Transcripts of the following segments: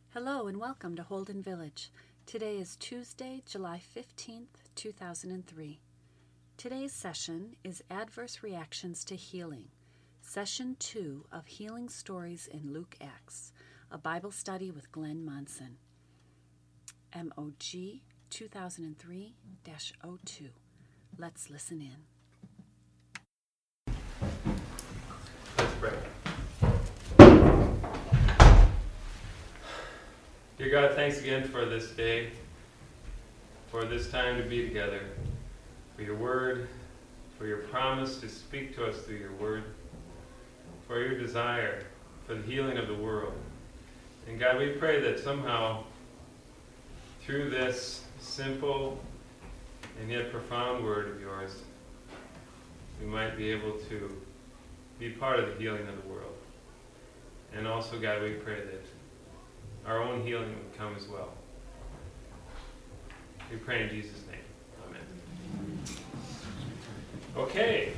Hello and welcome to Holden Village. Today is Tuesday, July 15th, 2003. Today's session is Adverse Reactions to Healing, Session 2 of Healing Stories in Luke Acts, a Bible study with Glenn Monson. MOG 2003-02. Let's listen in. Let's pray. Dear God, thanks again for this day, for this time to be together, for your word, for your promise to speak to us through your word, for your desire for the healing of the world. And God, we pray that somehow through this simple and yet profound word of yours, we might be able to be part of the healing of the world. And also, God, we pray that our own healing would come as well. We pray in Jesus' name. Amen. Okay.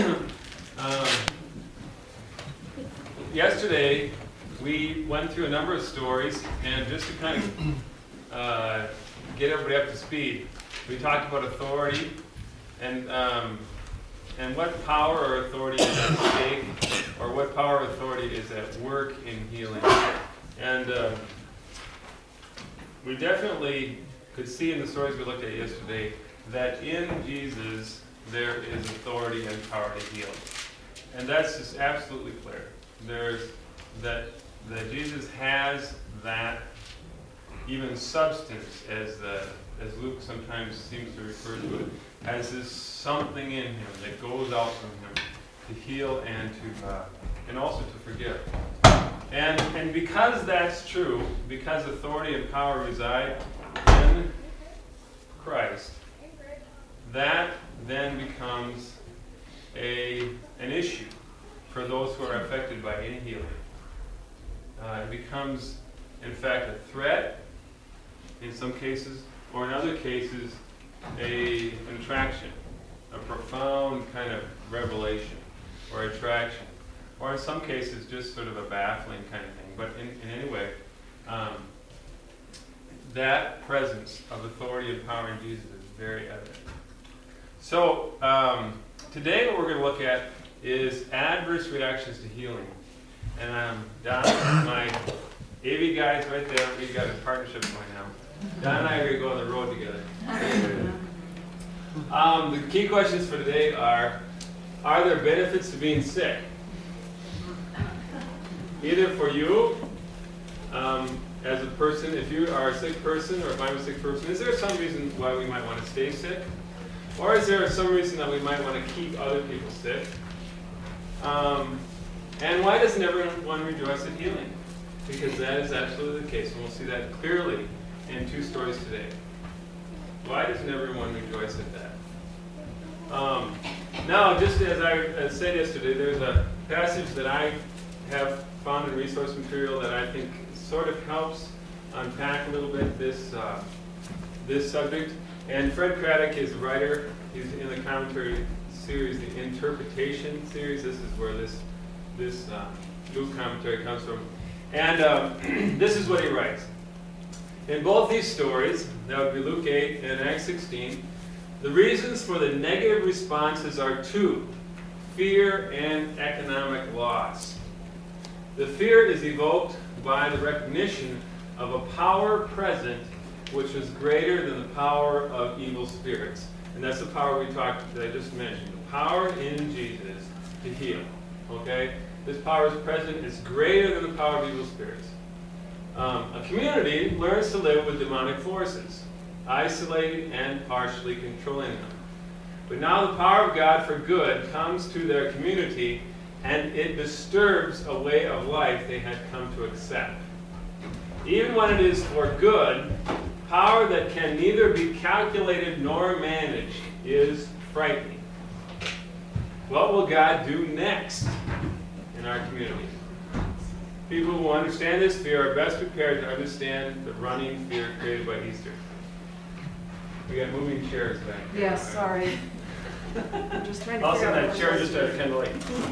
Yesterday, we went through a number of stories, and just to kind of get everybody up to speed, we talked about authority and what power or authority is at stake, or what power or authority is at work in healing. And we definitely could see in the stories we looked at yesterday that in Jesus there is authority and power to heal. And that's just absolutely clear. There's that Jesus has that even substance, as Luke sometimes seems to refer to it, as this something in him that goes out from him to heal and also to forgive. And because that's true, because authority and power reside in Christ, that then becomes an issue for those who are affected by any healing. It becomes, in fact, a threat in some cases, or in other cases, an attraction, a profound kind of revelation or attraction. Or in some cases, just sort of a baffling kind of thing. But in any way, that presence of authority and power in Jesus is very evident. So today what we're going to look at is adverse reactions to healing. And Don, my AV guys right there, we've got a partnership going now. Don and I are going to go on the road together. The key questions for today are there benefits to being sick? Either for you, as a person, if you are a sick person, or if I'm a sick person, is there some reason why we might want to stay sick? Or is there some reason that we might want to keep other people sick? And why doesn't everyone rejoice at healing? Because that is absolutely the case, and we'll see that clearly in two stories today. Why doesn't everyone rejoice at that? Now, just as I said yesterday, there's a passage that I have found in resource material that I think sort of helps unpack a little bit this subject. And Fred Craddock is a writer. He's in the commentary series, the Interpretation series. This is where this Luke commentary comes from. And this is what he writes. In both these stories, that would be Luke 8 and Acts 16, the reasons for the negative responses are two: fear and economic loss. The fear is evoked by the recognition of a power present which was greater than the power of evil spirits. And that's the power that I just mentioned. The power in Jesus to heal. Okay? This power is present, it's greater than the power of evil spirits. A community learns to live with demonic forces, isolating and partially controlling them. But now the power of God for good comes to their community, and it disturbs a way of life they had come to accept. Even when it is for good, power that can neither be calculated nor managed is frightening. What will God do next in our community? People who understand this fear are best prepared to understand the running fear created by Easter. We got moving chairs back there. Yes, sorry. I'm just trying to Also, figure out that chair just started kind of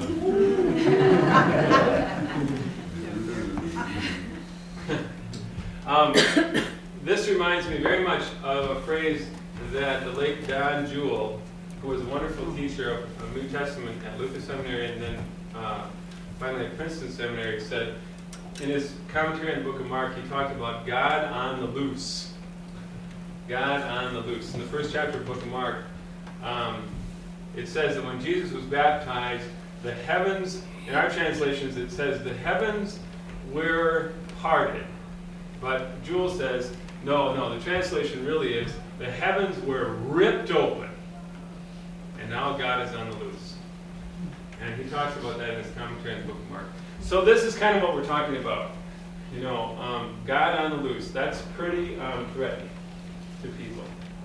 like... This reminds me very much of a phrase that the late Don Jewell, who was a wonderful teacher of New Testament at Luther Seminary and then finally at Princeton Seminary, said in his commentary on the book of Mark, he talked about God on the loose. God on the loose. In the first chapter of the book of Mark, it says that when Jesus was baptized, the heavens, in our translations it says the heavens were parted. But Jewell says, no, the translation really is the heavens were ripped open. And now God is on the loose. And he talks about that in his commentary on the book of Mark. So this is kind of what we're talking about. God on the loose. That's pretty threatening to people.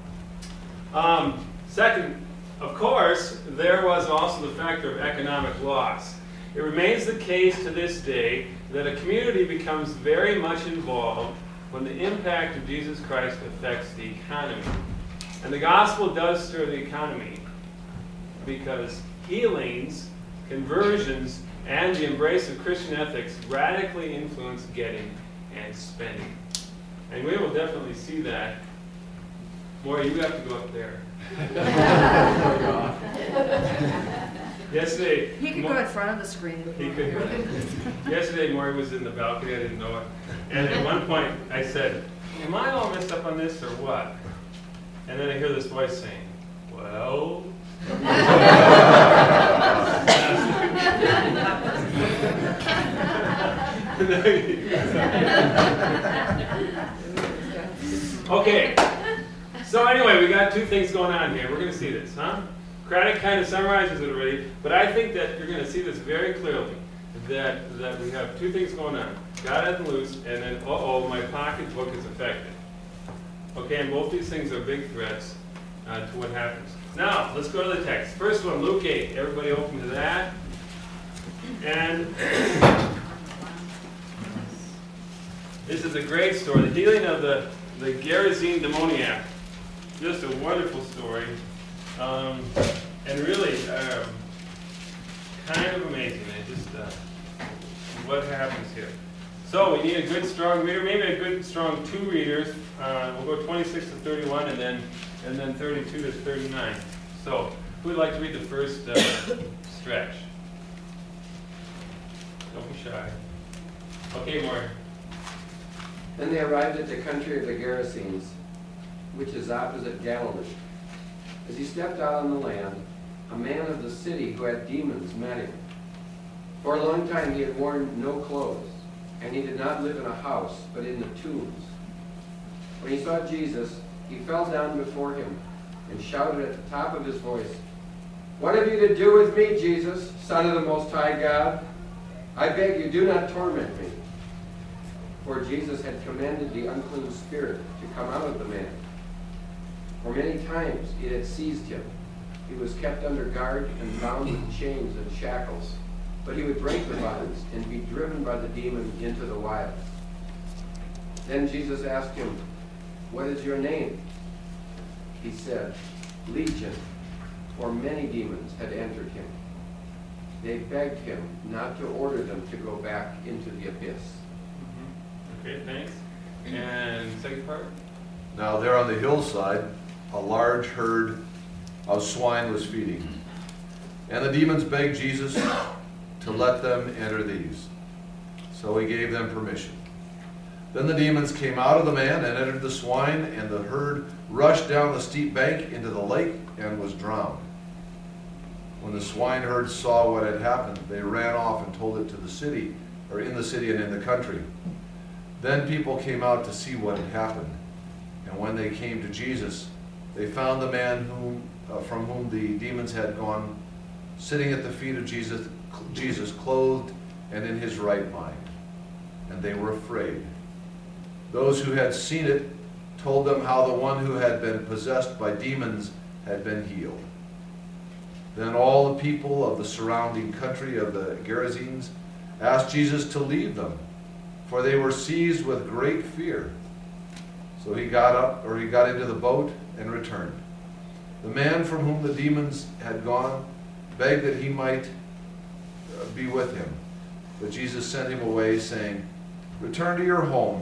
Second, of course, there was also the factor of economic loss. It remains the case to this day that a community becomes very much involved when the impact of Jesus Christ affects the economy. And the gospel does stir the economy because healings, conversions, and the embrace of Christian ethics radically influence getting and spending. And we will definitely see that. Maury, you have to go up there. Yesterday, He could go in front of the screen. He could. Yesterday, Maury was in the balcony. I didn't know it. And at one point, I said, "Am I all messed up on this or what?" And then I hear this voice saying, "Well." Okay. So anyway, we got two things going on here. We're going to see this, huh? Craddock kind of summarizes it already, but I think that you're going to see this very clearly, that we have two things going on. God on the loose, and then, my pocketbook is affected. Okay, and both these things are big threats to what happens. Now, let's go to the text. First one, Luke 8. Everybody open to that. And this is a great story. The healing of the Gerasene demoniac. Just a wonderful story. And really, kind of amazing. What happens here? So we need a good, strong reader. Maybe a good, strong two readers. We'll go 26 to 31, and then 32 to 39. So who would like to read the first stretch? Don't be shy. Okay, Maury. Then they arrived at the country of the Gerasenes, which is opposite Galilee. As he stepped out on the land, a man of the city who had demons met him. For a long time he had worn no clothes, and he did not live in a house, but in the tombs. When he saw Jesus, he fell down before him and shouted at the top of his voice, "What have you to do with me, Jesus, Son of the Most High God? I beg you, do not torment me." For Jesus had commanded the unclean spirit to come out of the man. For many times it had seized him. He was kept under guard and bound with chains and shackles. But he would break the bonds and be driven by the demon into the wild. Then Jesus asked him, "What is your name?" He said, "Legion," for many demons had entered him. They begged him not to order them to go back into the abyss. Okay, thanks. And second part? Now there on the hillside, a large herd of swine was feeding. And the demons begged Jesus to let them enter these. So he gave them permission. Then the demons came out of the man and entered the swine, and the herd rushed down the steep bank into the lake and was drowned. When the swineherds saw what had happened, they ran off and told it to the city, or in the city and in the country. Then people came out to see what had happened. And when they came to Jesus, they found the man from whom the demons had gone, sitting at the feet of Jesus, clothed and in his right mind. And they were afraid. Those who had seen it told them how the one who had been possessed by demons had been healed. Then all the people of the surrounding country of the Gerasenes asked Jesus to leave them, for they were seized with great fear. So he got into the boat and returned. The man from whom the demons had gone begged that he might be with him. But Jesus sent him away, saying, "Return to your home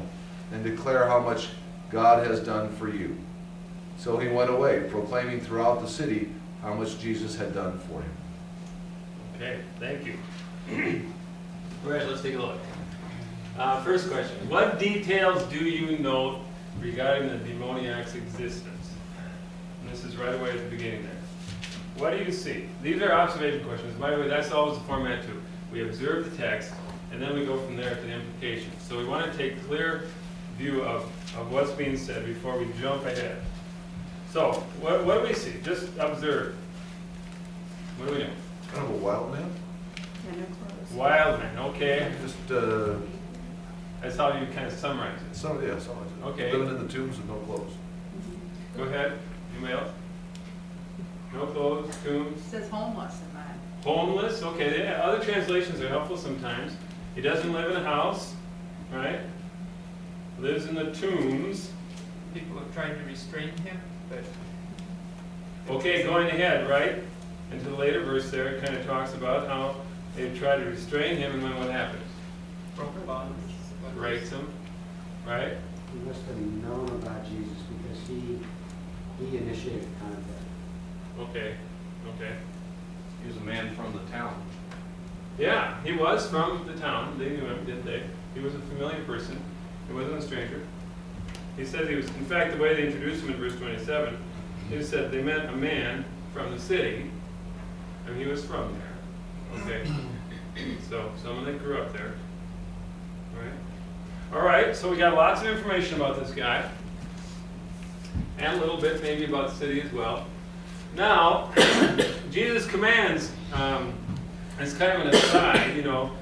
and declare how much God has done for you. So he went away, proclaiming throughout the city how much Jesus had done for him. Okay, thank you. All right, let's take a look. First question. What details do you note regarding the demoniac's existence? And this is right away at the beginning there. What do you see? These are observation questions. By the way, that's always the format too. We observe the text, and then we go from there to the implications. So we want to take clear view of what's being said before we jump ahead. So, what do we see? Just observe. What do we know? Kind of a wild man? Yeah, no clothes. Wild man, okay. Just, That's how you kind of summarize it. something like that. Okay. Living in the tombs with no clothes. Go ahead. Anybody else? No clothes, tombs. It says homeless in mine. Homeless, okay. Yeah, other translations are helpful sometimes. He doesn't live in a house, right? Lives in the tombs. People have tried to restrain him, but Okay, going ahead, right? Into the later verse there, it kind of talks about how they try to restrain him, and then what happens? broke bonds. Breaks him, right? He must have known about Jesus because he initiated contact. Okay, okay. He was a man from the town. Yeah, he was from the town. They knew him, didn't they? He was a familiar person. He wasn't a stranger. He said he was, in fact, the way they introduced him in verse 27, he said they met a man from the city, and he was from there. Okay? So, someone that grew up there. Right? All right, so we got lots of information about this guy, and a little bit maybe about the city as well. Now, Jesus commands, it's kind of an aside, you know,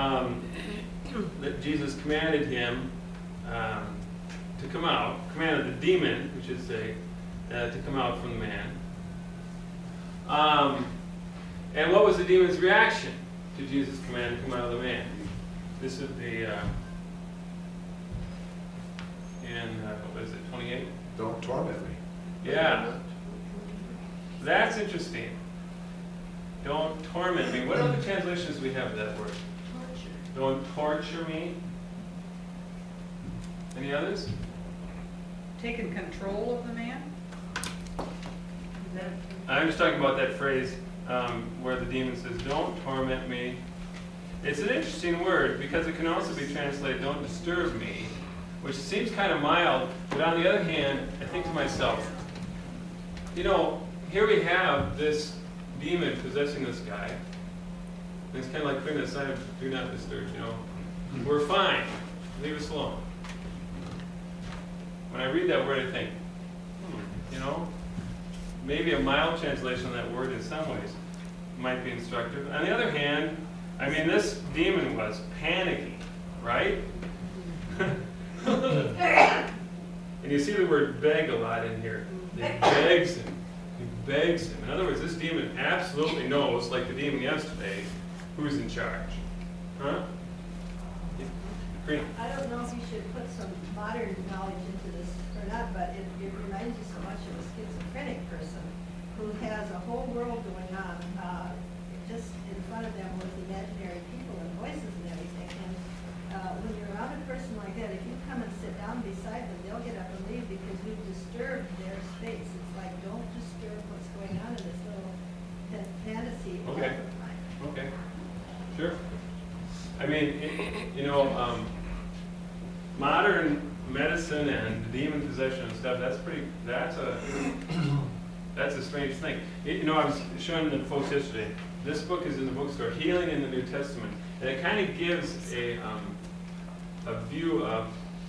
that Jesus commanded him to come out, commanded the demon, we should say, to come out from the man. And what was the demon's reaction to Jesus' command to come out of the man? This is the, what is it, 28? Don't torment me. Yeah. That's interesting. Don't torment me. What other translations do we have of that word? Don't torture me. Any others? Taking control of the man? Is that- I'm just talking about that phrase where the demon says, don't torment me. It's an interesting word because it can also be translated, don't disturb me, which seems kind of mild, but on the other hand, I think to myself, you know, here we have this demon possessing this guy. And it's kind of like putting a sign of do not disturb, you know. We're fine. Leave us alone. When I read that word, I think, you know, maybe a mild translation of that word in some ways might be instructive. On the other hand, I mean, this demon was panicking, right? And you see the word beg a lot in here. He begs him. He begs him. In other words, this demon absolutely knows, like the demon yesterday, who's in charge. Huh? Green. I don't know if you should put some modern knowledge into this or not, but it reminds you so much of a schizophrenic person who has a whole world going on just in front of them with imaginary people and voices and everything. And when you're around a person like that, if you come and sit down beside them, they'll get up and leave because you've disturbed their space. It's like, don't disturb what's going on in this little fantasy Okay. world of mine. Okay. Sure. I mean, you know, modern medicine and demon possession and stuff, that's a strange thing. You know, I was showing the folks yesterday, this book is in the bookstore, Healing in the New Testament, and it kind of gives a view of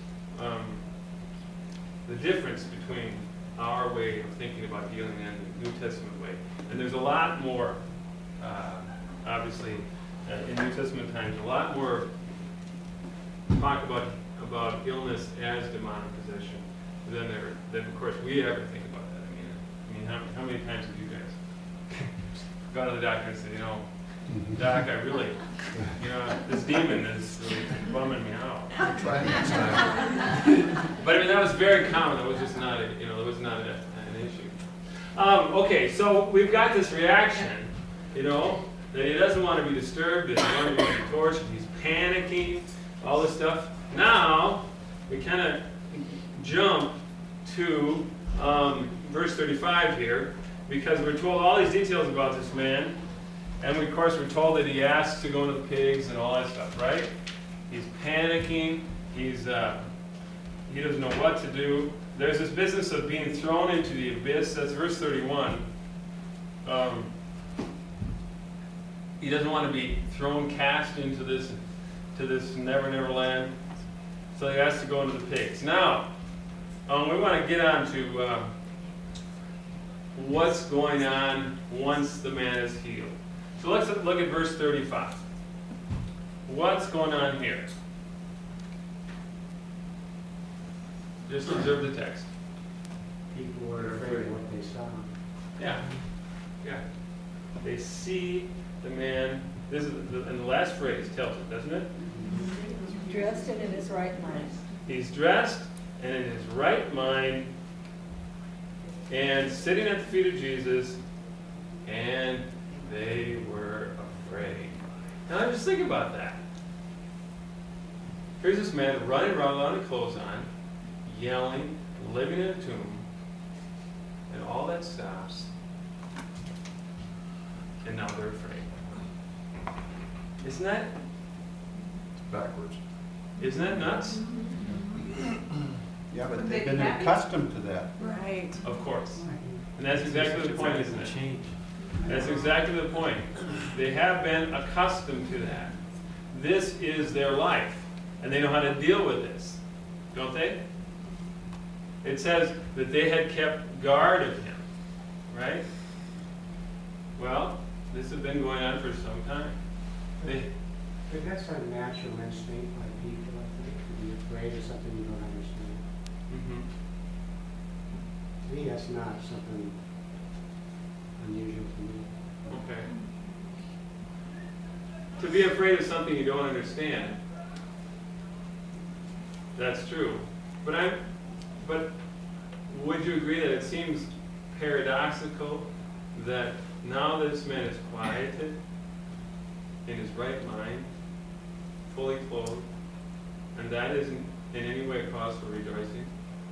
the difference between our way of thinking about healing and the New Testament way. And there's a lot more, obviously, in New Testament times, a lot more talk about illness as demonic possession than of course we ever think about that. I mean, how many times have you guys gone to the doctor and said, you know, Doc, I really, you know, this demon is really bumming me out. Try next time. But I mean, that was very common. That was just not, an issue. Okay, so we've got this reaction, you know, that he doesn't want to be disturbed, that he doesn't want to be tortured, he's panicking, all this stuff. Now, we kind of jump to verse 35 here, because we're told all these details about this man, and of course we're told that he asks to go into the pigs and all that stuff, right? He's panicking. He doesn't know what to do. There's this business of being thrown into the abyss. That's verse 31. He doesn't want to be cast into this never land. So he has to go into the pigs. Now, we want to get on to what's going on once the man is healed. So let's look at verse 35. What's going on here? Just observe the text. People were afraid of what they saw. Yeah. Yeah. They see the man. This is and the last phrase tells it, doesn't it? Dressed and in his right mind. He's dressed and in his right mind and sitting at the feet of Jesus, and they were afraid. Now just think about that. Here's this man running around without any clothes on, yelling, living in a tomb, and all that stops, and now they're afraid. Isn't that Backwards. nuts? Yeah, but They'd they've be been happy. accustomed to that. Right. Of course. And that's exactly the point, isn't it? That's exactly the point. They have been accustomed to that. This is their life, and they know how to deal with this, don't they? It says that they had kept guard of him, right? Well, this has been going on for some time. But that's a natural instinct by people, I think, to be afraid of something you don't understand. Mhm. To me, that's not something unusual to me. Okay. To be afraid of something you don't understand, that's true. But would you agree that it seems paradoxical that now this man is quieted, in his right mind, fully clothed, and that isn't in any way cause for rejoicing?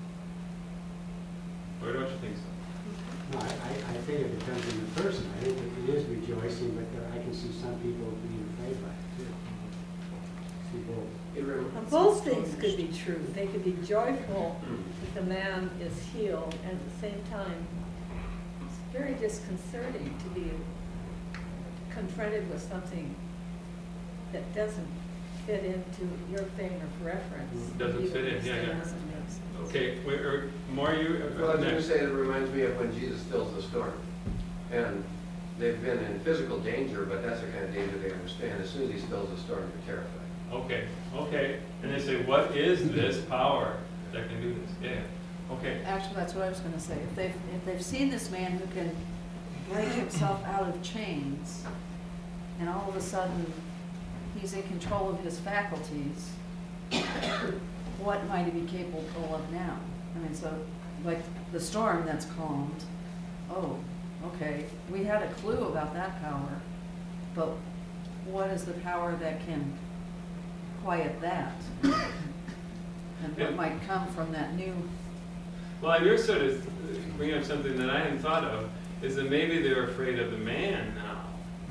Or don't you think so? No, I think it depends on the person. I think it is rejoicing, but I can see some people being afraid by it too. People, Both things could be true. They could be joyful that the man is healed, and at the same time, it's very disconcerting to be confronted with something that doesn't fit into your frame of reference. Doesn't fit in, yeah. Okay, more you? Well, I was going to say, it reminds me of when Jesus stills the storm. And they've been in physical danger, but that's the kind of danger they understand. As soon as he stills the storm, they're terrified. Okay. And they say, what is this power that can do this? Yeah. Okay. Actually, that's what I was gonna say. If they've seen this man who can break himself out of chains, and all of a sudden he's in control of his faculties, what might he be capable of now? I mean, so, like, the storm that's calmed, oh, okay, we had a clue about that power, but what is the power that can quiet that? And what might come from that new... Well, and you're sort of bringing up something that I hadn't thought of, is that maybe they're afraid of the man now.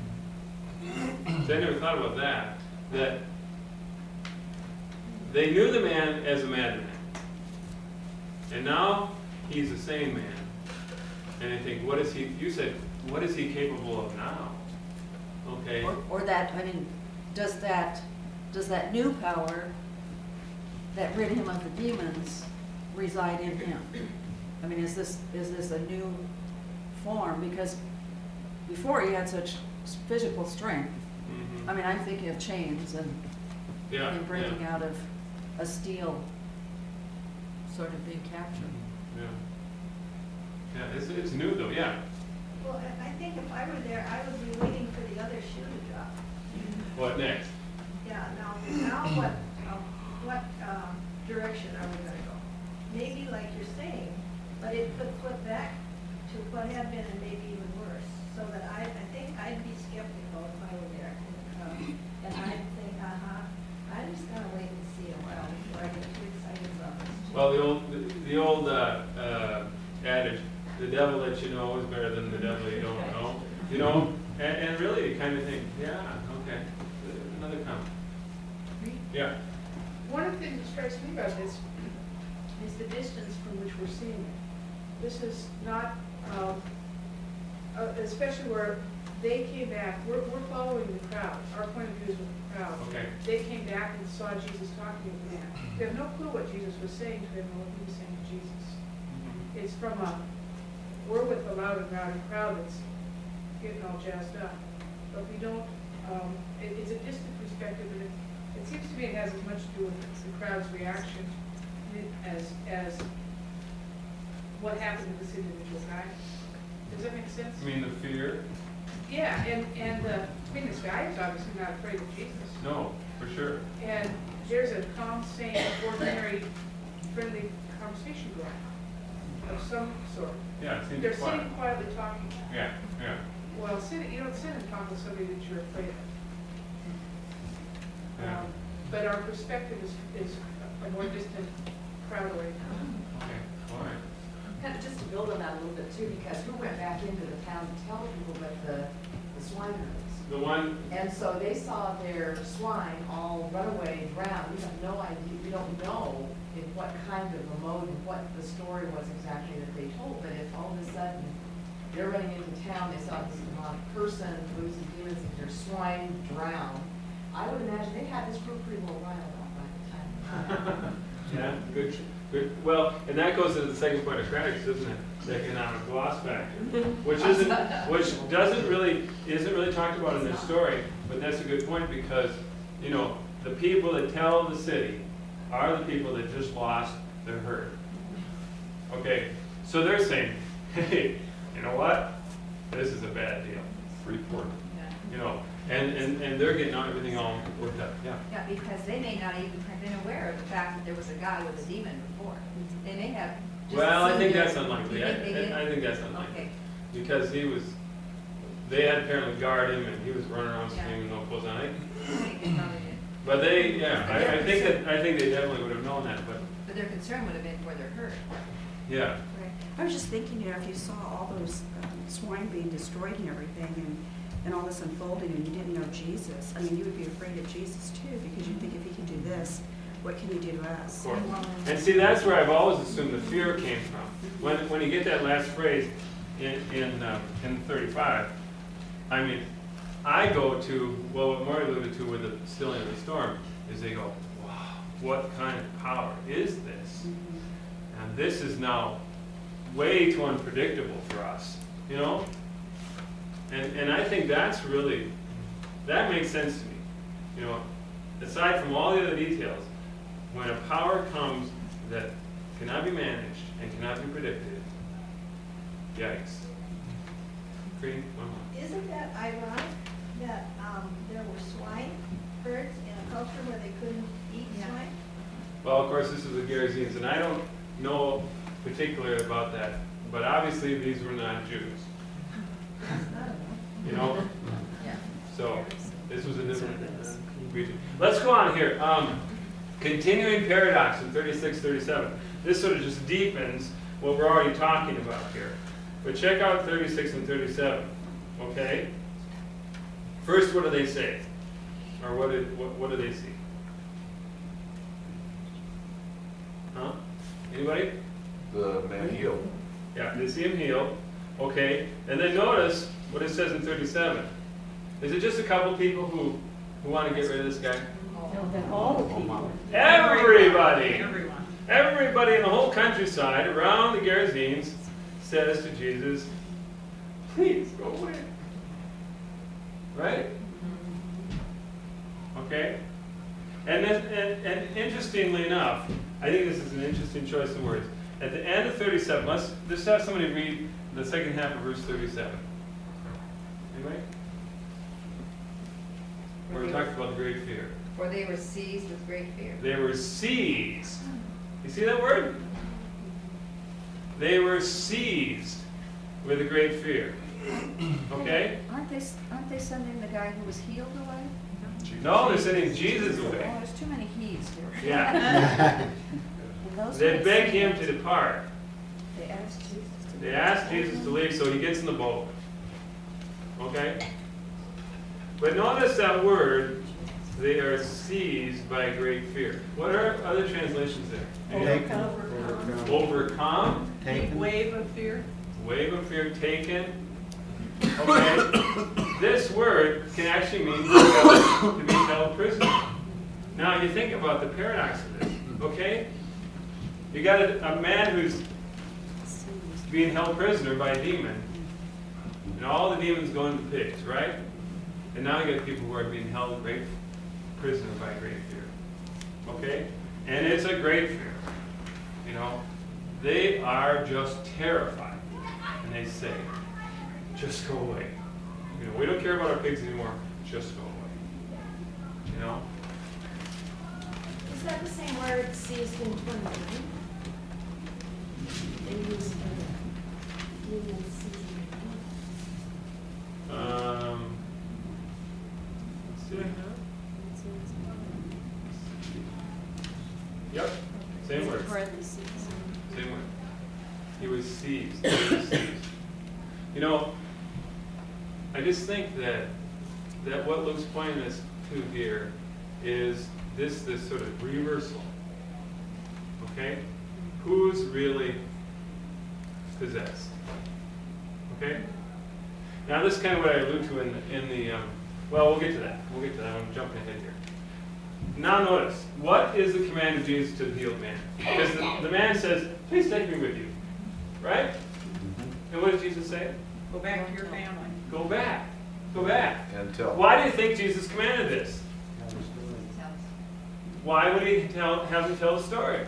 So I never thought about that. That they knew the man as a madman. And now he's a sane man. And I think, what is he, you said, what is he capable of now? Okay. Or that, I mean, does that new power that rid him of the demons reside in him? I mean, is this a new form? Because before he had such physical strength. Mhm. I mean, I'm thinking of chains and breaking out of a steel sort of being captured. Yeah, it's new though, yeah. Well, I think if I were there, I would be waiting for the other shoe to drop. What next? Yeah, now what direction are we gonna go? Maybe like you're saying, but it could flip back to what had been and maybe even worse. So that I think I'd be skeptical if I were there. And I'd think, I'm just gonna wait and see a while before I get too excited about Well, the old adage, the devil that you know is better than the devil you don't know. You know, and really you kind of think, yeah, okay, another comment. Yeah. One of the things that strikes me about this is the distance from which we're seeing it. This is not, especially where they came back, we're following the crowd. Our point of view is with the crowd. Okay. They came back and saw Jesus talking to the man. They have no clue what Jesus was saying to him or what he was saying to Jesus. It's from we're with a loud and rowdy crowd that's getting all jazzed up. But we don't, it's a distant perspective, and it seems to me it has as much to do with the crowd's reaction as what happened to this individual guy. Does that make sense? I mean, the fear? Yeah, and this guy is obviously not afraid of Jesus. No, for sure. And there's a calm, sane, ordinary, friendly conversation going on of some sort. Yeah, it seems They're quiet. sitting quietly talking. Yeah, yeah. Well, you don't sit and talk with somebody that you're afraid of. Yeah. But our perspective is a more distant crowd away. Okay, all right. Kind of just to build on that a little bit too, because who went back into the town to tell people but the swine herds? The one, And so they saw their swine all run away, drown. We have no idea, we don't know in what kind of a mode and what the story was exactly that they told. But if all of a sudden they're running into town, they saw this demonic person losing demons and their swine drown, I would imagine they had this group pretty well riled up by the time. yeah, good. Well, and that goes into the second point of Craddock's, doesn't it? The economic loss factor, which isn't really talked about in this story, but that's a good point because, you know, the people that tell the city are the people that just lost their herd. Okay, so they're saying, hey, you know what? This is a bad deal. Report. You know, and they're getting everything all worked up. Yeah. Yeah, because they may not even have been aware of the fact that there was a guy with a demon before. They may have. Well, I think seen that's him. unlikely. You think they did? I think that's unlikely. Okay. Because they had apparently guard him and he was running around Yeah. screaming no clothes on it. I think they probably did. But they, yeah, I think they definitely would have known that, but, But their concern would have been for their herd. yeah. Right. I was just thinking, you know, if you saw all those swine being destroyed and everything, and all this unfolding, and you didn't know Jesus, I mean, you would be afraid of Jesus too, because you'd think if he can do this, what can he do to us? Of course. And see, that's where I've always assumed the fear came from. When you get that last phrase in 35, I mean, I go to, well, what Marty alluded to with the stilling of the storm, is they go, wow, what kind of power is this? And this is now way too unpredictable for us, you know? And I think that's really, that makes sense to me. You know, aside from all the other details, when a power comes that cannot be managed and cannot be predicted, yikes. Green, one more. Isn't that ironic that there were swine herds in a culture where they couldn't eat swine? Well, of course, this is the Gerasenes, and I don't know particularly about that, but obviously these were not Jews. You know? Yeah. So, this was a different region. Let's go on here. Continuing paradox in 36-37. This sort of just deepens what we're already talking about here. But check out 36 and 37. Okay? First, what do they say? Or what do they see? Huh? Anybody? The man healed. Yeah, they see him healed. Okay, and then notice what it says in 37. Is it just a couple people who want to get rid of this guy? No, then all the people. Everybody! Everyone. Everybody in the whole countryside around the Gerasenes says to Jesus, please go away. Right? Okay? And interestingly enough, I think this is an interesting choice of words. At the end of 37, let's just have somebody read the second half of verse 37. Anybody? Where we talked about the great fear. For they were seized with great fear. They were seized. You see that word? They were seized with a great fear. Okay? Aren't they sending the guy who was healed away? No, they're sending Jesus away. Oh, there's too many he's here. Yeah. those They were beg him sins. to depart. They asked Jesus to. They ask Jesus to leave, so he gets in the boat. Okay? But notice that word, they are seized by great fear. What are other translations there? Overcome. Overcome. Taken. Wave of fear. Wave of fear, taken. Okay? This word can actually mean to be held prisoner. Now you think about the paradox of this, okay? You got a man who's being held prisoner by a demon, and all the demons go into pigs, right? And now you got people who are being held great prisoner by great fear. Okay? And it's a great fear. You know, they are just terrified. And they say, just go away. You know, we don't care about our pigs anymore. Just go away. You know? Is that the same word seized in 29? They use demon seizing. Let's see. Yep. Same word. Same word. He was seized. He was seized. You know, I just think that what Luke's pointing us to here is this sort of reversal. Okay? Who's really possessed? Okay? Now this is kind of what I allude to in the well, we'll get to that. We'll get to that. I'm jumping ahead here. Now notice, what is the command of Jesus to the healed man? Because the man says, please take me with you. Right? And what does Jesus say? Go back to your family. Go back. Go back. And tell. Why do you think Jesus commanded this? Why would he have him tell the story?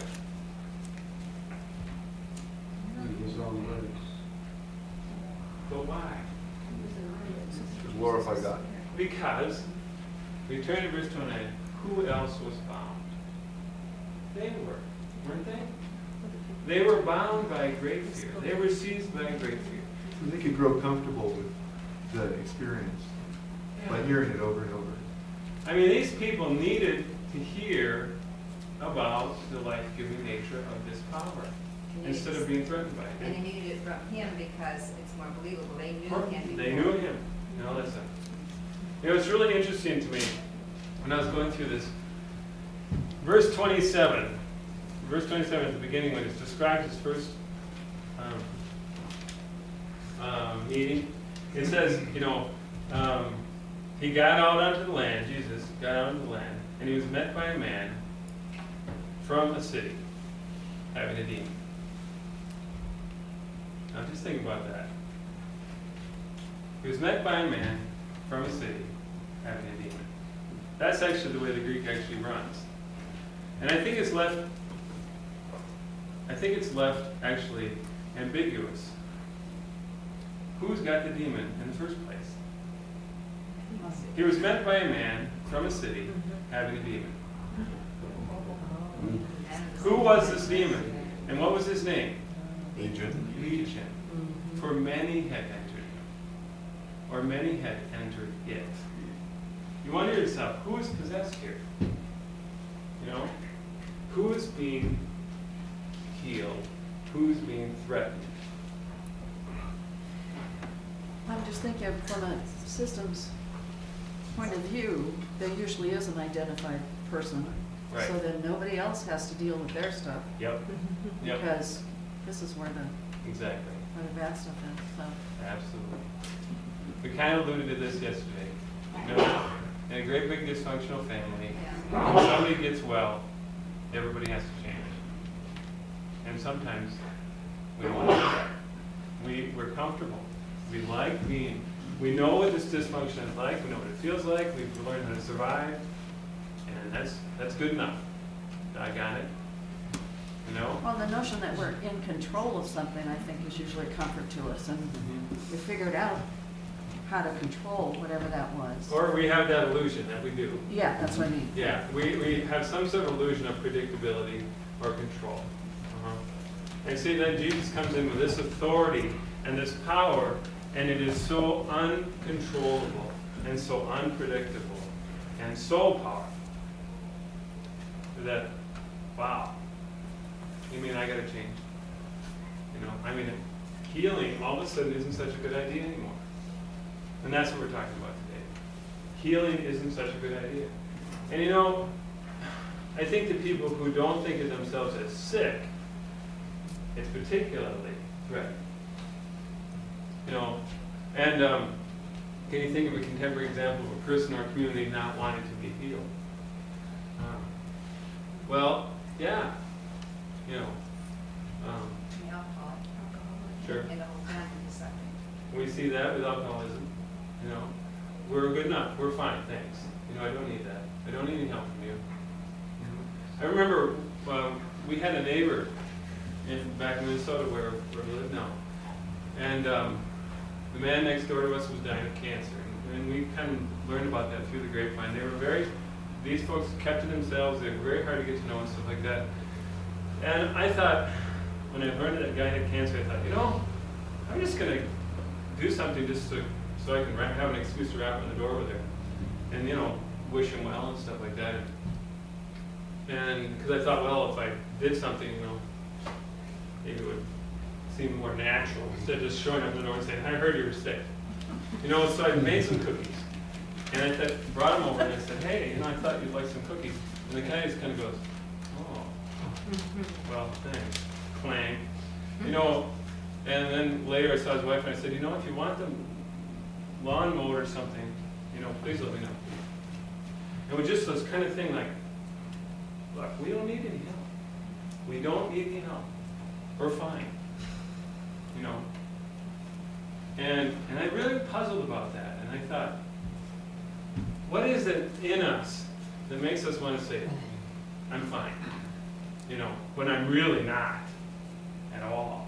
His own words. But why? To glorify God. Because, we turn to verse 29, who else was bound? They were, weren't they? They were bound by great fear. They were seized by great fear. So they could grow comfortable with the experience by hearing it over and over. I mean, these people needed to hear about the life-giving nature of this power instead of being threatened by it. And they needed it from him because it's more believable. They knew him. They knew him. Now listen. You know, it's really interesting to me when I was going through this. Verse 27 at the beginning, when it's described his first meeting, it says, you know, he got out onto the land, Jesus got out onto the land, and he was met by a man from a city having a demon. Now just think about that. He was met by a man from a city having a demon. That's actually the way the Greek actually runs. And I think it's left actually ambiguous. Who's got the demon in the first place? He was met by a man from a city having a demon. Who was this demon? And what was his name? Legion. Legion. For many had entered him. Or many had entered it. You wonder yourself, who is possessed here? You know? Who is being healed? Who's being threatened? I'm just thinking from a systems point of view, there usually is an identified person. Right. So then nobody else has to deal with their stuff. Yep. Yep. Because this is where the Exactly. bad stuff is, so. Absolutely. We kind of alluded to this yesterday. You know, in a great big dysfunctional family, when somebody gets well, everybody has to change. And sometimes we don't want to do that. We're comfortable. We like being, we know what this dysfunction is like, we know what it feels like, we've learned how to survive, and that's good enough. I got it. You know? Well, the notion that we're in control of something, I think, is usually a comfort to us, and we figured out how to control whatever that was. Or we have that illusion that we do. Yeah, that's what I mean. Yeah, we have some sort of illusion of predictability or control. And see, then Jesus comes in with this authority and this power, and it is so uncontrollable and so unpredictable and so powerful that, wow. you mean I gotta change? You know, I mean, healing all of a sudden isn't such a good idea anymore. And that's what we're talking about today. Healing isn't such a good idea. And you know, I think the people who don't think of themselves as sick, it's particularly threatening. You know, and can you think of a contemporary example of a person or community not wanting to be healed? Well, yeah, you know. The alcohol. Sure. And the whole family is suffering. We see that with alcoholism. You know, we're good enough. We're fine. Thanks. You know, I don't need that. I don't need any help from you. I remember we had a neighbor back in Minnesota where we live now, and the man next door to us was dying of cancer, and we kind of learned about that through the grapevine. These folks kept to themselves. They were very hard to get to know and stuff like that. And I thought, when I learned that that guy had cancer, I thought, you know, I'm just going to do something just so I can have an excuse to rap on the door with her, and you know, wish him well and stuff like that. And because I thought, well, if I did something, you know, maybe it would seem more natural instead of just showing up at the door and saying, I heard you were sick. You know, so I made some cookies. And I brought them over and I said, hey, you know, I thought you'd like some cookies. And the guy just kind of goes, oh, well, thanks. Clang. You know, and then later I saw his wife and I said, you know, if you want them lawn mowed or something, you know, please let me know. And it was just this kind of thing like, look, we don't need any help. We don't need any help. We're fine. You know. And I really puzzled about that. And I thought, what is it in us that makes us want to say, I'm fine? You know, when I'm really not at all.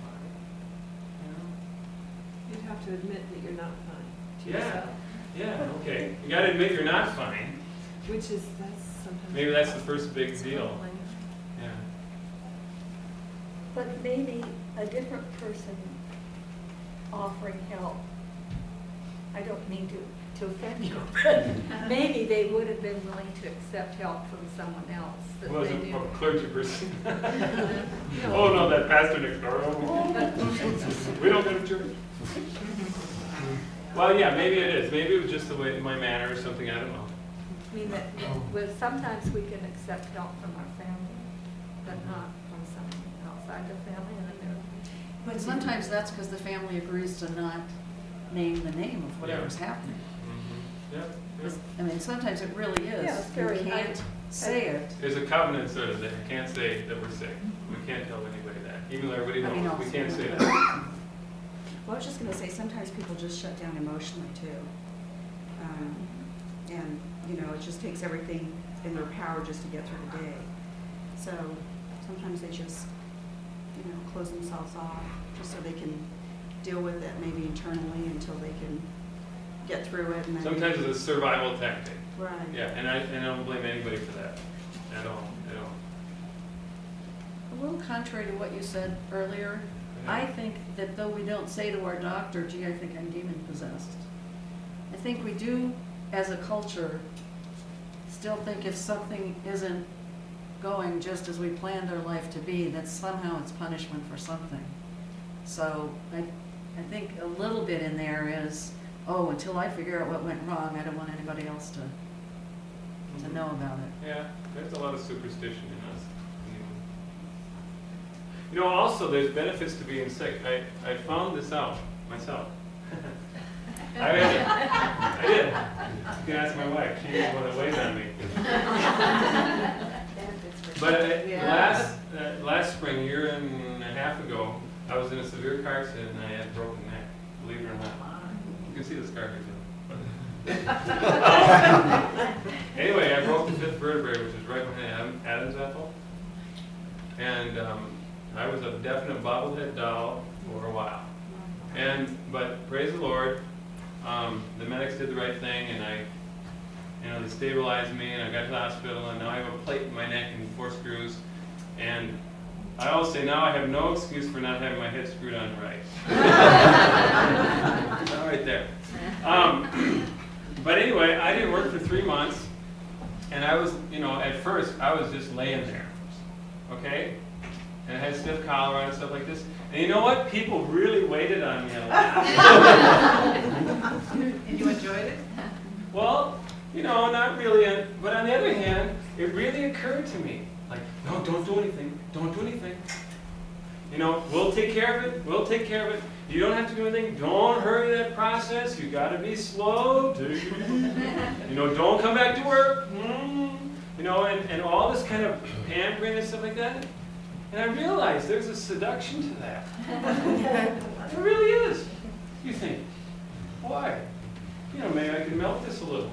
You'd have to admit that you're not fine to Yeah. yourself. Yeah, okay. You got to admit you're not fine. Which is, that's sometimes. Maybe that's the first big deal. Yeah. But maybe a different person offering help, I don't mean to offend you, but maybe they would have been willing to accept help from someone else that Was they it knew. a clergy person? Oh no, that pastor next door. Oh, we don't go to church. Well, yeah, maybe it is. Maybe it was just the way my manner or something. I don't know. I mean, that sometimes we can accept help from our family, but not from someone outside the family. But sometimes that's because the family agrees to not name the name of whatever's happening. Yeah. I mean, sometimes it really is. Yeah, it's very You can't say it. There's a covenant sort of that you can't say that we're sick. We can't tell anybody that. Even though everybody knows, we can't say that. Well, I was just going to say, sometimes people just shut down emotionally too. And, you know, it just takes everything in their power just to get through the day. So sometimes they just, you know, close themselves off just so they can deal with it maybe internally until they can get through it. And then Sometimes it's a survival tactic. Right. Yeah, and I don't blame anybody for that at all. A little contrary to what you said earlier, I think that though we don't say to our doctor, gee, I think I'm demon possessed, I think we do, as a culture, still think if something isn't going just as we planned our life to be, that somehow it's punishment for something. So I think a little bit in there is, oh, until I figure out what went wrong, I don't want anybody else to know about it. Yeah, there's a lot of superstition in us. You know, also there's benefits to being sick. I found this out myself. I did. You can ask my wife. She is the one that weighs on me. But last spring, a year and a half ago, I was in a severe car accident and I had a broken neck. Believe it or not, you can see the scar here too. Anyway, I broke the fifth vertebrae, which is right behind Adam's apple, and I was a definite bobblehead doll for a while. But praise the Lord, the medics did the right thing, and they stabilized me, and I got to the hospital, and now I have a plate in my neck and 4 screws, and I always say now I have no excuse for not having my head screwed on right. All right there. But anyway, I didn't work for 3 months, and I was, at first I was just laying there, okay? and I had a stiff collar on and stuff like this. And you know what? People really waited on me a lot. And you enjoyed it? Well, you know, not really. But on the other hand, it really occurred to me, like, no, don't do anything. Don't do anything. You know, we'll take care of it. We'll take care of it. You don't have to do anything. Don't hurry that process. You got to be slow. You know, don't come back to work. You know, and all this kind of pampering and stuff like that. And I realized there's a seduction to that. There really is. You think, why? You know, maybe I can melt this a little.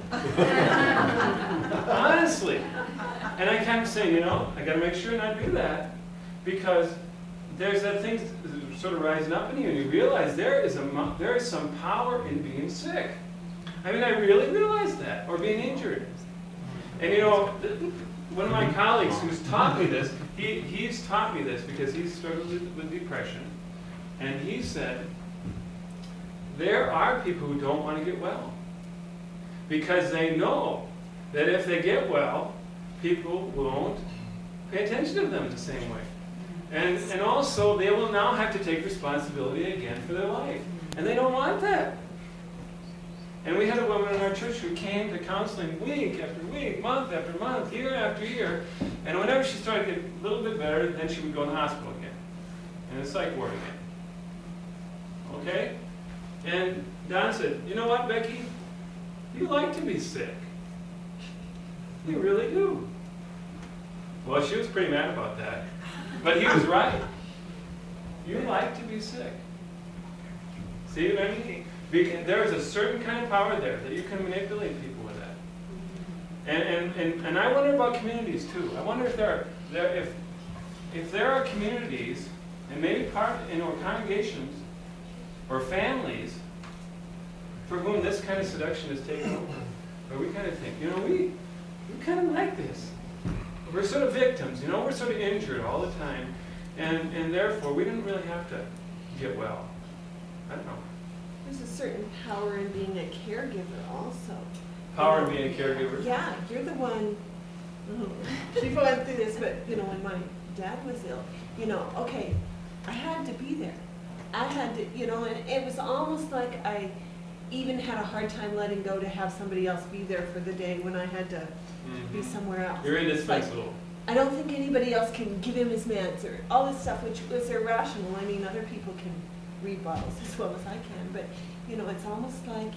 Honestly. And I kept saying, you know, I got to make sure not do that, because there's that thing sort of rising up in you, and you realize there is some power in being sick. I mean, I really realized that, or being injured. And you know, one of my colleagues who's taught me this, he's taught me this because he's struggled with depression, and he said, there are people who don't want to get well because they know that if they get well, people won't pay attention to them the same way. And also, they will now have to take responsibility again for their life. And they don't want that. And we had a woman in our church who came to counseling week after week, month after month, year after year. And whenever she started to get a little bit better, then she would go in the hospital again. And the psych ward again. Okay? And Don said, you know what, Becky? You like to be sick. You really do. Well, she was pretty mad about that. But he was right. You like to be sick. See what I mean? There is a certain kind of power there that you can manipulate people with that. And I wonder about communities too. I wonder if there are communities, and maybe congregations or families for whom this kind of seduction is taken over. Or we kind of think, you know, we kind of like this. We're sort of victims, you know, we're sort of injured all the time. And therefore, we didn't really have to get well. I don't know. There's a certain power in being a caregiver also. Power in being a caregiver? Yeah, you're the one, she went through this, but, you know, when my dad was ill, you know, okay, I had to be there. I had to, you know, and it was almost like I even had a hard time letting go to have somebody else be there for the day when I had to be somewhere else. You're indispensable. I don't think anybody else can give him his meds or all this stuff, which was irrational. I mean, other people can read bottles as well as I can, but, you know, it's almost like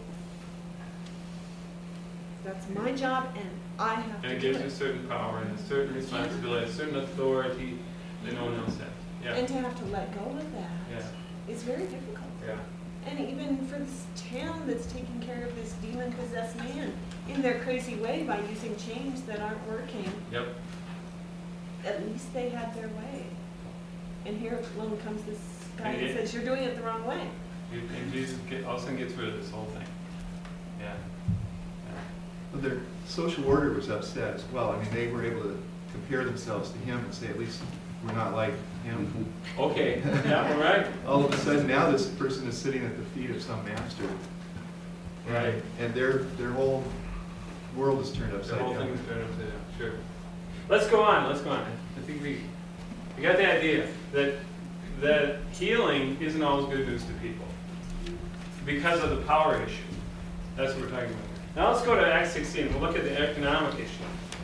that's my job and I have to do it. And it gives you a certain power and a certain responsibility, a certain authority that no one else has. Yeah. And to have to let go of that is very difficult. Yeah. And even for this town that's taking care of this demon-possessed man in their crazy way by using chains that aren't working. Yep. At least they had their way. And here along comes this guy and says, you're doing it the wrong way. And Jesus all of a sudden gets rid of this whole thing. Yeah. But their social order was upset as well. I mean, they were able to compare themselves to him and say, at least we're not like him. Okay, yeah, all right. All of a sudden, now this person is sitting at the feet of some master. Right. And their whole world is turned upside down. The whole thing is turned upside down, sure. Let's go on. I think we got the idea that healing isn't always good news to people because of the power issue. That's what we're talking about. Now let's go to Acts 16. We'll look at the economic issue.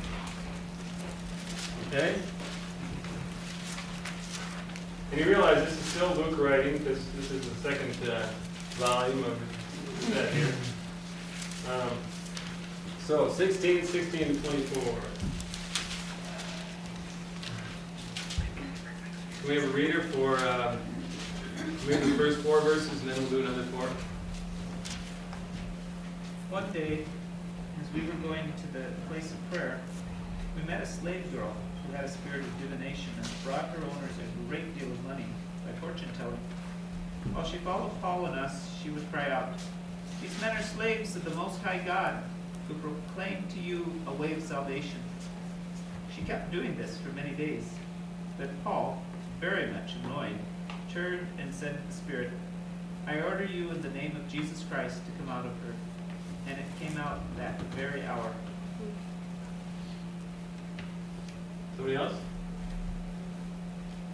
Okay? And you realize this is still Luke writing because this is the second volume of that here. So 16, 16, and 24. Can we have a reader for maybe the first 4 verses and then we'll do another 4? One day, as we were going to the place of prayer, we met a slave girl who had a spirit of divination and brought her owners a great deal of money by fortune telling. While she followed Paul and us, she would cry out, "These men are slaves of the Most High God, who proclaim to you a way of salvation." She kept doing this for many days. But Paul, very much annoyed, turned and said to the spirit, "I order you in the name of Jesus Christ to come out of her." And it came out that very hour. Somebody else?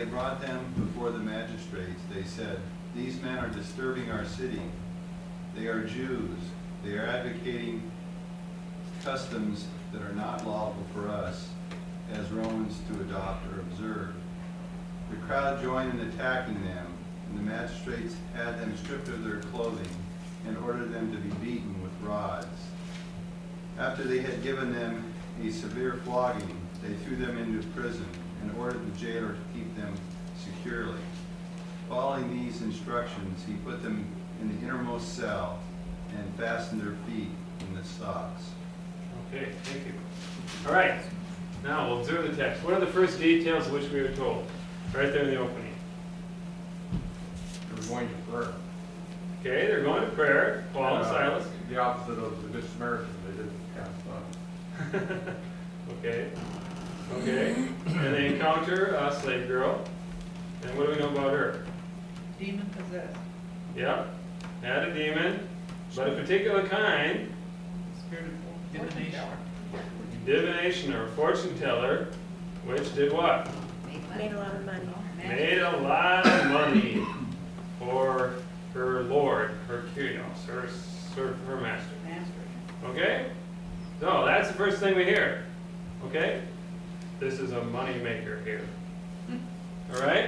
had brought them before the magistrates, they said, "These men are disturbing our city. They are Jews. They are advocating customs that are not lawful for us as Romans to adopt or observe." The crowd joined in attacking them, and the magistrates had them stripped of their clothing and ordered them to be beaten with rods. After they had given them a severe flogging, they threw them into prison and ordered the jailer to keep them securely. Following these instructions, he put them in the innermost cell and fastened their feet in the stocks. Okay, thank you. All right, now we'll observe the text. What are the first details of which we are told? Right there in the opening. We're going to prayer. Okay, they're going to prayer, Paul and Silas. The opposite of the Good Samaritan, they didn't have fun. Okay, and they encounter a slave girl. And what do we know about her? Demon possessed. Yep, had a demon, but a particular kind. Spirit of divination. Divination or fortune teller, which did what? Made a lot of money. Made a lot of money for her lord, her Kyrios, her master. Okay? So that's the first thing we hear. Okay? This is a money maker here. All right?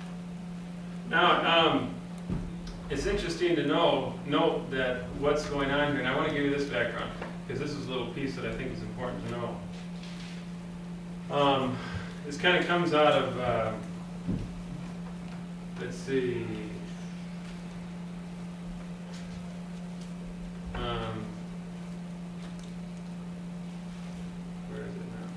Now, it's interesting to note that what's going on here, and I want to give you this background, because this is a little piece that I think is important to know. This kind of comes out of, let's see, where is it now?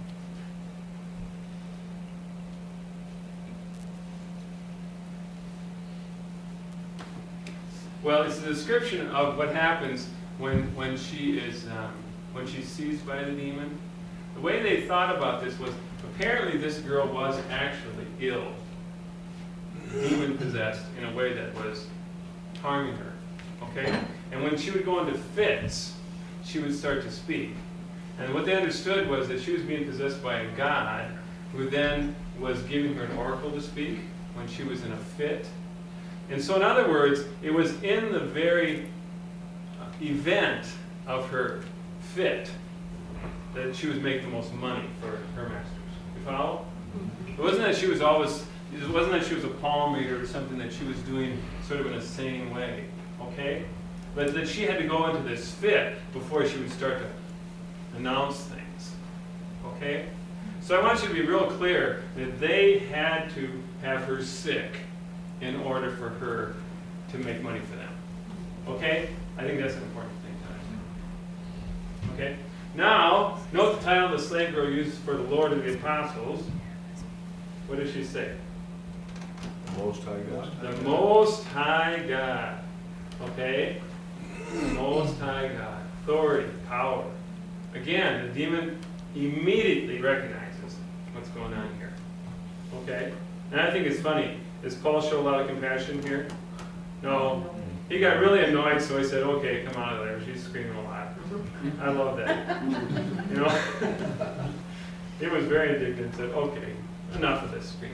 Well, it's a description of what happens when she is when she's seized by the demon. The way they thought about this was apparently this girl was actually ill, demon possessed in a way that was harming her. Okay, and when she would go into fits, she would start to speak. And what they understood was that she was being possessed by a god who then was giving her an oracle to speak when she was in a fit. And so in other words, it was in the very event of her fit that she was making the most money for her masters. You follow? It wasn't that she was a palm reader or something that she was doing sort of in a sane way. Okay? But that she had to go into this fit before she would start to announce things. Okay? So I want you to be real clear that they had to have her sick in order for her to make money for them. Okay? I think that's an important thing to understand. Okay? Now, note the title the slave girl used for the Lord of the Apostles. What does she say? The Most High God. The Most High God. Okay? The Most High God. Authority, power. Again, the demon immediately recognizes what's going on here. Okay? And I think it's funny. Does Paul show a lot of compassion here? No. He got really annoyed, so he said, okay, come out of there. She's screaming a lot. I love that. You know? He was very indignant and said, okay, enough of this screaming.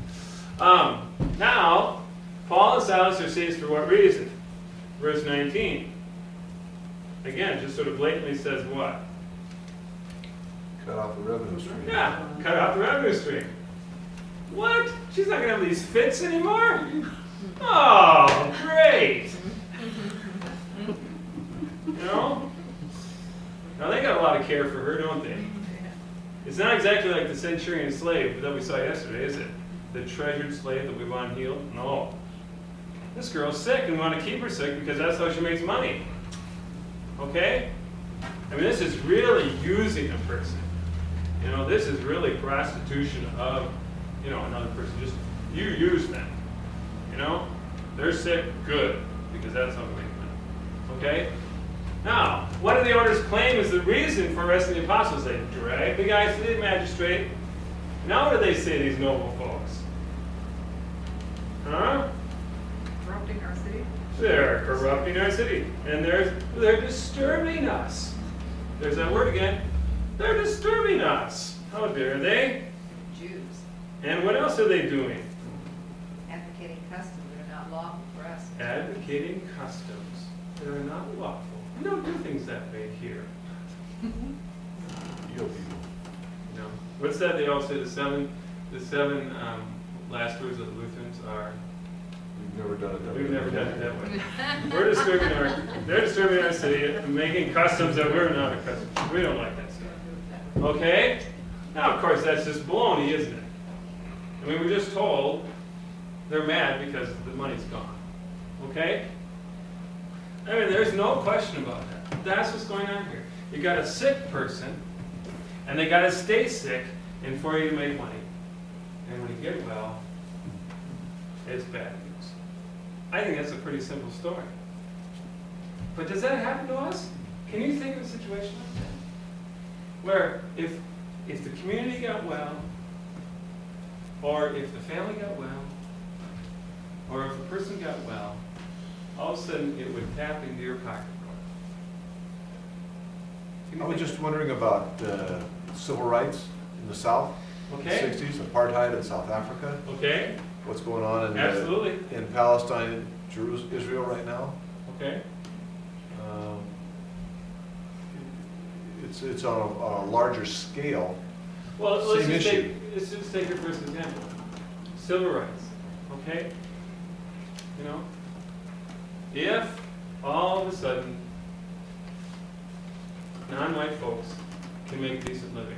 Now, Paul and Silas are seized for what reason? Verse 19. Again, just sort of blatantly says what? Cut off the revenue stream. Yeah, cut off the revenue stream. What? She's not going to have these fits anymore? Oh, great. You know? Now they got a lot of care for her, don't they? It's not exactly like the centurion slave that we saw yesterday, is it? The treasured slave that we want healed? No. This girl's sick and we want to keep her sick because that's how she makes money. Okay? I mean, this is really using a person. You know, this is really prostitution of, you know, another person. Just, you use them. You know? They're sick, good, because that's how we make money. Okay? Now, what do the orders claim is the reason for arresting the apostles? They drag the guys to the magistrate. Now what do they say, these noble folks? Huh? Corrupting our city? They're corrupting our city. And they're disturbing us. There's that word again. They're disturbing us. How dare they? Jews. And what else are they doing? advocating customs that are not lawful for us. Advocating customs that are not lawful. We don't do things that way here. Yo, people. No. What's that they all say, the seven last words of the Lutherans are, We've never done it that way. we've never done it that way. They're disturbing our city, making customs that we're not accustomed to. We don't like that stuff. Okay? Now, of course, that's just baloney, isn't it? I mean, we're just told they're mad because the money's gone. Okay? I mean, there's no question about that. That's what's going on here. You got a sick person, and they got to stay sick and for you to make money. And when you get well, it's bad news. I think that's a pretty simple story. But does that happen to us? Can you think of a situation like that? Where if the community got well, or if the family got well, or if a person got well, all of a sudden it would tap into your pocketbook. I was just wondering about civil rights in the South. Okay. In the 60s, apartheid in South Africa. Okay. What's going on in Absolutely. In Palestine, Israel right now. Okay. It's on a larger scale. Well, let's Same just issue. take it for example. Civil rights. Okay. You know, if all of a sudden non-white folks can make a decent living,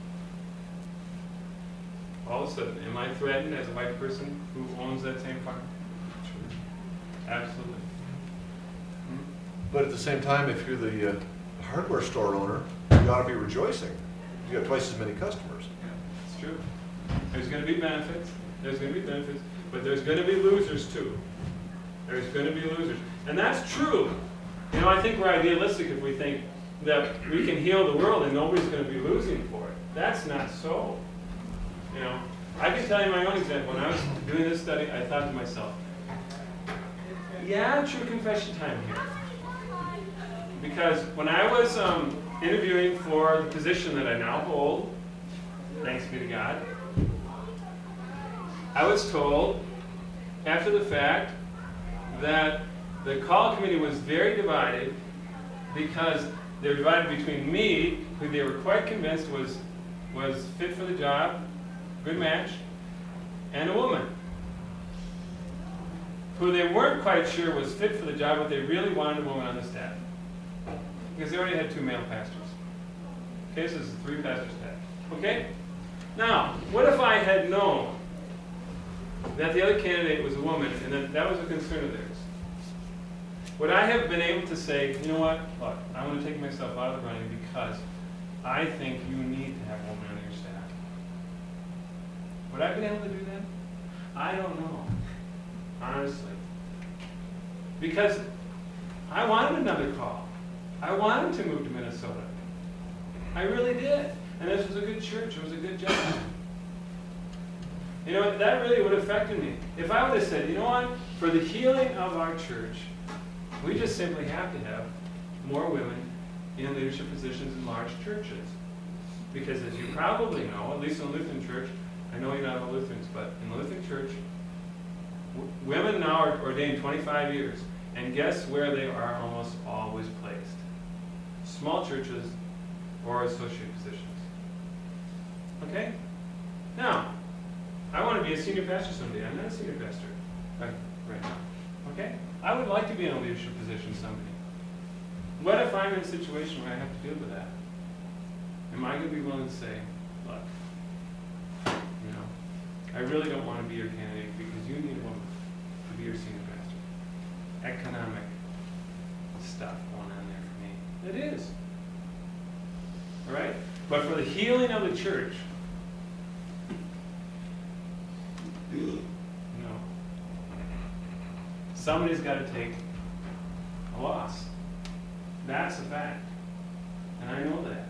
all of a sudden, am I threatened as a white person who owns that same farm? Absolutely. But at the same time, if you're the hardware store owner, you ought to be rejoicing. You got twice as many customers. It's true. There's going to be benefits. But there's going to be losers too. There's going to be losers. And that's true. You know, I think we're idealistic if we think that we can heal the world and nobody's going to be losing for it. That's not so. You know, I can tell you my own example. When I was doing this study, I thought to myself, yeah, true confession time here. Because when I was interviewing for the position that I now hold, thanks be to God, I was told after the fact that the call committee was very divided because they were divided between me, who they were quite convinced was fit for the job, good match, and a woman who they weren't quite sure was fit for the job, but they really wanted a woman on the staff. Because they already had 2 male pastors. Okay, so this is a 3-pastor staff. Okay? Now, what if I had known that the other candidate was a woman and that was a concern of theirs? Would I have been able to say, you know what, look, I want to take myself out of the running because I think you need to have a woman on your staff? Would I have been able to do that? I don't know, honestly. Because I wanted another call. I wanted to move to Minnesota. I really did. And this was a good church. It was a good job. You know, that really would have affected me. If I would have said, you know what, for the healing of our church, we just simply have to have more women in leadership positions in large churches. Because as you probably know, at least in the Lutheran church, I know you're not all Lutherans, but in the Lutheran church, women now are ordained 25 years. And guess where they are almost always placed? Small churches or associate positions. Okay? Now, I want to be a senior pastor someday. I'm not a senior pastor right now. Okay? I would like to be in a leadership position someday. What if I'm in a situation where I have to deal with that? Am I going to be willing to say, look, you know, I really don't want to be your candidate because you need a woman to be your senior pastor. Economic stuff going on there for me. It is. All right? But for the healing of the church, no. Somebody's got to take a loss. That's a fact. And I know that.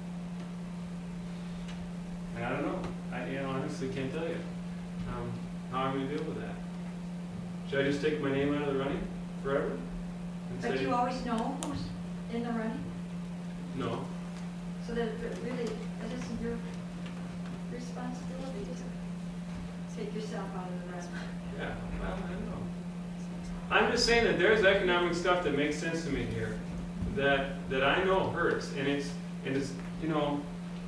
And I don't know. I honestly can't tell you how I'm going to deal with that. Should I just take my name out of the running forever? And But say, you always know who's in the running? no. So that it really, that isn't your responsibility, is it? So take yourself out of the rest. Yeah, well, I don't know. I'm just saying that there's economic stuff that makes sense to me here, that I know hurts, and it's you know.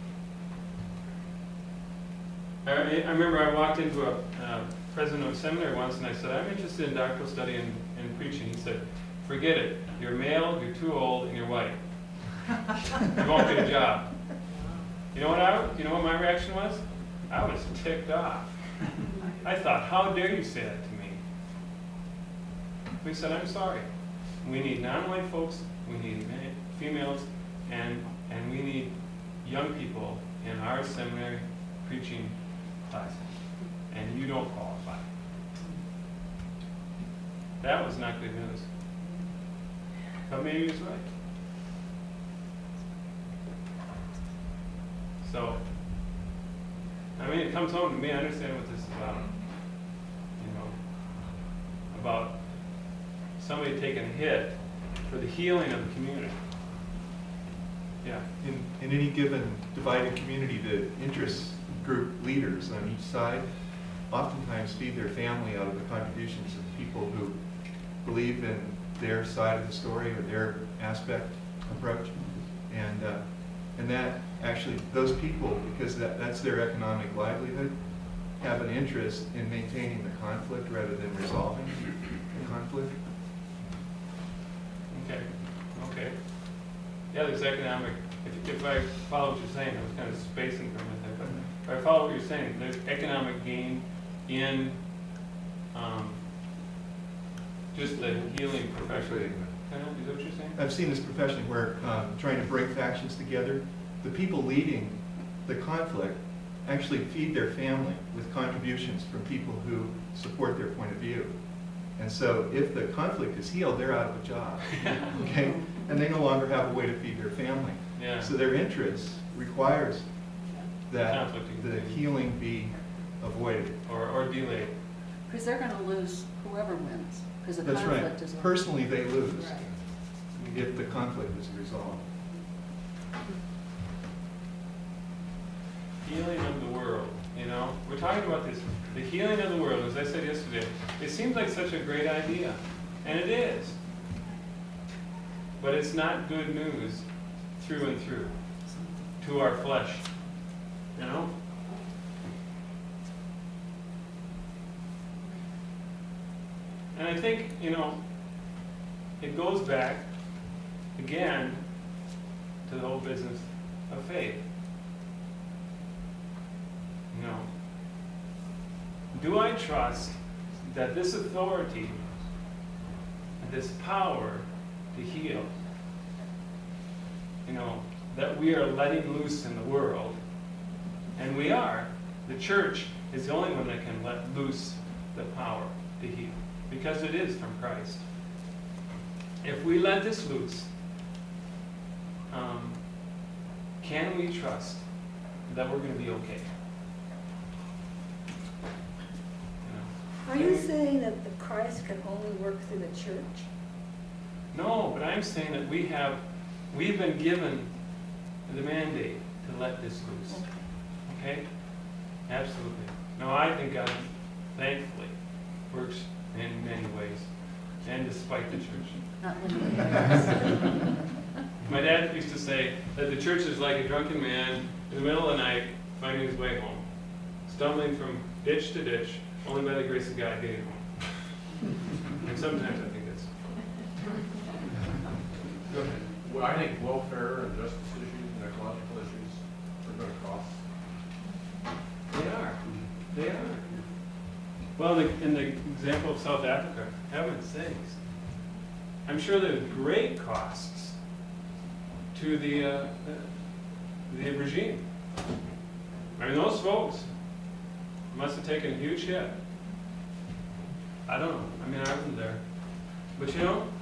I remember I walked into a president of a seminary once, and I said, I'm interested in doctoral study and preaching. He said, forget it. You're male, you're too old, and you're white. You won't get a job. You know what my reaction was? I was ticked off. I thought, how dare you say that to me? We said, I'm sorry. We need non-white folks, we need females, and we need young people in our seminary preaching classes. And you don't qualify. That was not good news. But maybe he was right. So, I mean, it comes home to me. I understand what this is about. You know, about somebody taking a hit for the healing of the community. Yeah. In any given divided community, the interest group leaders on each side oftentimes feed their family out of the contributions of people who believe in their side of the story or their aspect approach, and that actually those people, because that's their economic livelihood, have an interest in maintaining the conflict rather than resolving the conflict. Okay. Yeah, there's economic. If I follow what you're saying, I was kind of spacing from it there, but if I follow what you're saying, there's economic gain in just the healing profession. Is that what you're saying? I've seen this professionally where trying to bring factions together, the people leading the conflict actually feed their family with contributions from people who support their point of view. And so if the conflict is healed, they're out of a job, okay? And they no longer have a way to feed their family. Yeah. So their interest requires that the healing be avoided. Or delayed. Because they're going to lose whoever wins, because the That's conflict right. is... Personally, they lose Right. if the conflict is resolved. Healing of the world, you know? We're talking about this, the healing of the world, as I said yesterday. It seems like such a great idea, and it is. But it's not good news through and through to our flesh, you know? And I think, you know, it goes back, again, to the whole business of faith. You know, do I trust that this authority, this power to heal, you know, that we are letting loose in the world, and we are, the church is the only one that can let loose the power to heal, because it is from Christ. If we let this loose, can we trust that we're going to be okay? Are you saying that the Christ can only work through the church? No, but I'm saying that we've been given the mandate to let this loose. Okay? Absolutely. No, I think God, thankfully, works in many ways, and despite the church. Not limited. My dad used to say that the church is like a drunken man in the middle of the night finding his way home, stumbling from ditch to ditch, only by the grace of God getting home. And sometimes I think that's... Go ahead. Well, I think welfare and justice issues and ecological issues are going to cost. They are. They are. Well, in the example of South Africa, heaven's sakes, I'm sure there's great costs to the regime. I mean, those folks must have taken a huge hit. I don't know. I mean, I wasn't there. But you know,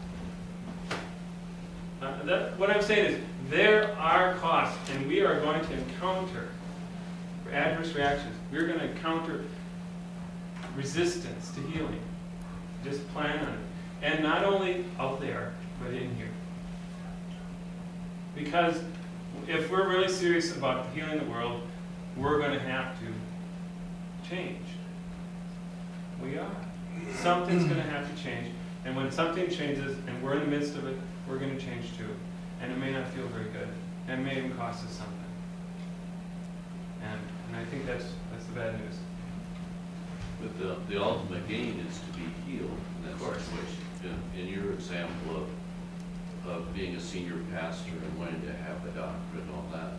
what I'm saying is there are costs, and we are going to encounter adverse reactions. We're going to encounter resistance to healing. Just plan on it. And not only out there, but in here. Because if we're really serious about healing the world, we're going to have to change. We are. Something's going to have to change. And when something changes, and we're in the midst of it, we're going to change too. And it may not feel very good. And it may even cost us something. And I think that's the bad news. But the ultimate gain is to be healed in that situation. In your example of being a senior pastor and wanting to have a doctorate and all that,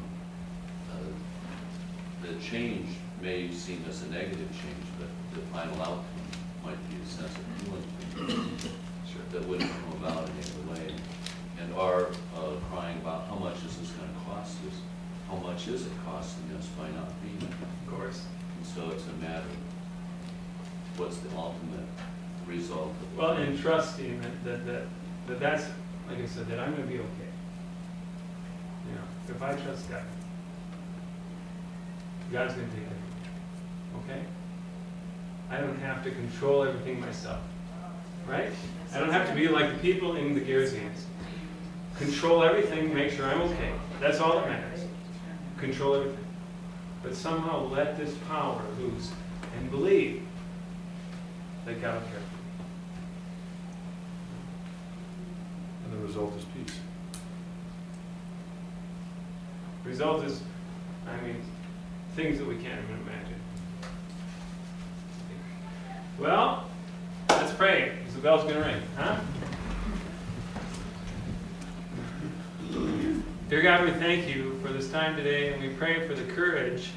the change may seem as a negative change, but the final outcome might be a sense of healing that wouldn't come about in any other way. And our crying about how much is this going to cost us, how much is it costing us by not being there? Of course. And so it's a matter of what's the ultimate result of it. Well, and trusting that's, like I said, that I'm going to be okay. You know, if I trust God, God's going to take care of it. Okay? I don't have to control everything myself. Right? I don't have to be like the people in the Gerasenes. Control everything, make sure I'm okay. That's all that matters. Control everything. But somehow let this power loose and believe that God will care for you. And the result is peace. The result is, things that we can't even imagine. Well, let's pray, because the bell's going to ring, huh? Dear God, we thank you for this time today, and we pray for the courage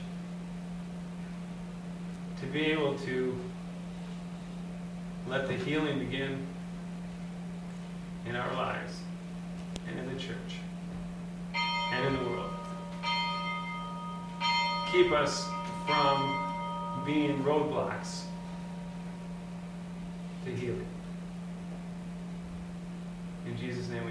to be able to let the healing begin in our lives, and in the church, and in the world. Keep us from being roadblocks to healing. In Jesus' name we